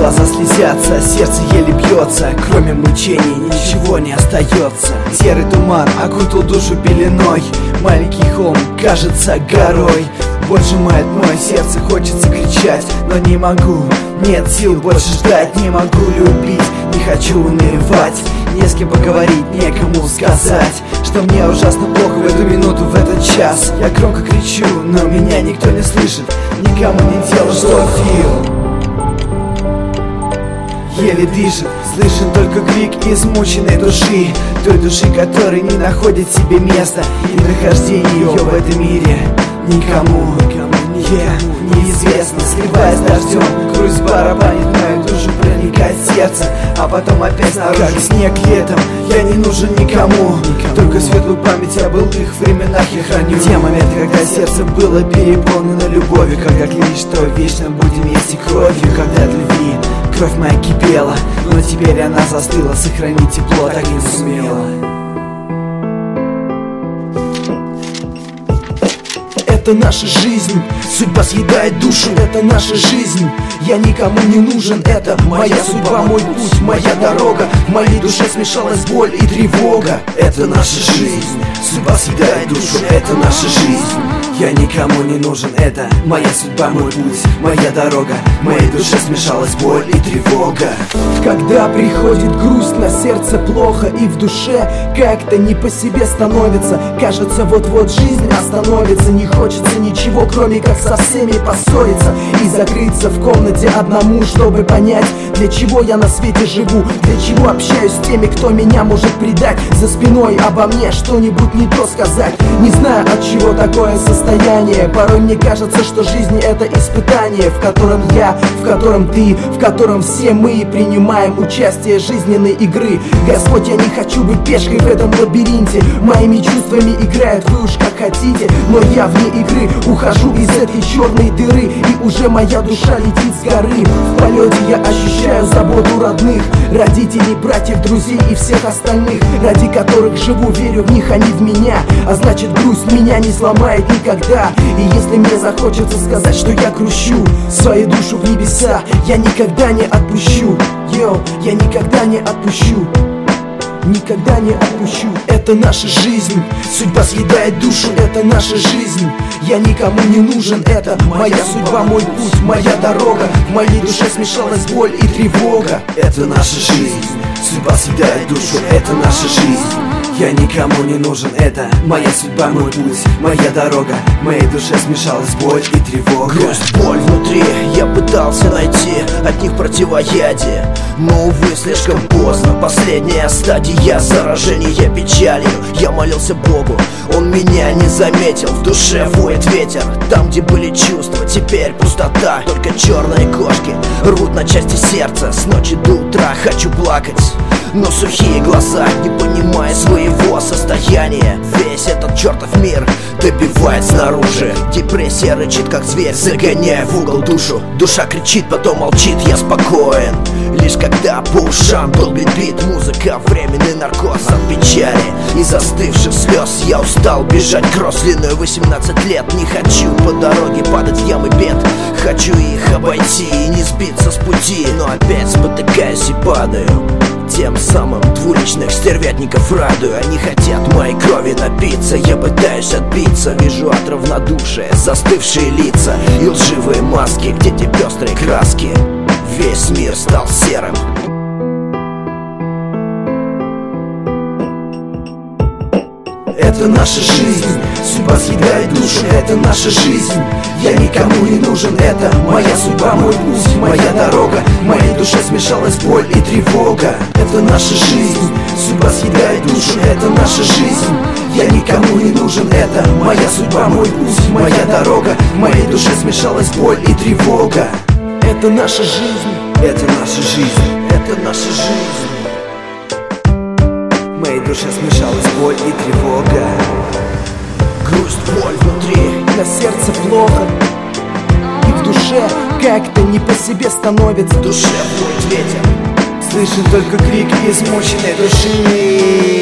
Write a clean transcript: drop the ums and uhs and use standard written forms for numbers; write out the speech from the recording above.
глаза слезятся, сердце еле бьется, кроме мучений ничего не остается. Серый туман окутал душу пеленой, маленький холм кажется горой. Боль сжимает мое сердце, хочется кричать, но не могу. Нет сил больше ждать, не могу любить, не хочу унывать. Не с кем поговорить, некому сказать, что мне ужасно плохо в эту минуту, в этот час. Я громко кричу, но меня никто не слышит, никому не дело, что feel. Еле дышит, слышен только крик измученной души, той души, которая не находит себе места, и нахождение ее в этом мире никому неизвестно. Сливаясь дождем, грусть барабанит мою душу, проникает в сердце, а потом опять наружу. Как снег летом, я не нужен никому, только светлую память о былых временах я храню. Те моменты, когда сердце было переполнено любовью, когда клялись, что вечно будем есть и кровью, когда от любви кровь моя кипела, но теперь она застыла, сохранить тепло так и не сумела. Это наша жизнь, судьба съедает душу, это наша жизнь. Я никому не нужен, это моя судьба, мой путь, моя дорога. В моей душе смешалась боль и тревога. Это наша жизнь, судьба съедает душу, это наша жизнь. Я никому не нужен, это моя судьба, мой путь, моя дорога. В моей душе смешалась боль и тревога. Когда приходит грусть, на сердце плохо и в душе как-то не по себе становится. Кажется, вот-вот жизнь остановится, не хочется ничего, кроме как со всеми поссориться и закрыться в комнате одному, чтобы понять, для чего я на свете живу, для чего общаюсь с теми, кто меня может предать. За спиной обо мне что-нибудь не то сказать. Не знаю, от чего такое состояние. Порой мне кажется, что жизнь это испытание, в котором я, в котором ты, в котором все мы принимаем участие жизненной игры. Господь, я не хочу быть пешкой в этом лабиринте. Моими чувствами играет, вы уж как хотите, но я вне игры ухожу из этой черной дыры, и уже моя душа летит с горы. В полете я ощущаю заботу родных, родителей, братьев, друзей и всех остальных, ради которых живу, верю в них, они в меня. А значит, грусть меня не сломает никогда. И если мне захочется сказать, что я грущу, свою душу в небеса я никогда не отпущу. Йоу, я никогда не отпущу. Никогда не отпущу. Это наша жизнь, судьба съедает душу, это наша жизнь. Я никому не нужен, это моя судьба, мой путь, моя дорога. В моей душе смешалась боль и тревога. Это наша жизнь, судьба съедает душу, это наша жизнь. Я никому не нужен, это моя судьба, мой путь, моя дорога. В моей душе смешалась боль и тревога. Грусть, боль внутри, я пытался найти от них противоядие, но, увы, слишком поздно. Последняя стадия заражения печалью. Я молился Богу, Он меня не заметил. В душе воет ветер, там, где были чувства, теперь пустота. Только черные кошки рвут на части сердца. С ночи до утра хочу плакать, но сухие глаза, не понимая своего состояния. Весь этот чертов мир добивает снаружи. Депрессия рычит, как зверь, загоняя в угол душу. Душа кричит, потом молчит, я спокоен. Лишь когда по ушам долбит бит музыка, временный наркоз от печали и застывших слез. Я устал бежать кросс длиной 18 лет. Не хочу по дороге падать в ямы бед. Хочу их обойти и не сбиться с пути, но опять спотыкаюсь и падаю. Тем самым двуличных стервятников радую. Они хотят моей крови напиться. Я пытаюсь отбиться, вижу от равнодушия застывшие лица и лживые маски, где те пестрые краски. Весь мир стал серым. Это наша жизнь, судьба съедает душу, это наша жизнь. Я никому не нужен, это моя судьба, мой путь, моя дорога. В моей душе смешалась боль и тревога. Это наша жизнь, судьба съедает душу, это наша жизнь. Я никому не нужен, это моя судьба, мой путь, моя дорога. В моей душе смешалась боль и тревога. Это наша жизнь, это наша жизнь, это наша жизнь. В моей душе смешалась боль и тревога. Грусть, боль внутри, на сердце плохо, и в душе как-то не по себе становится. в душе воет ветер. Слышен только крик измученной души.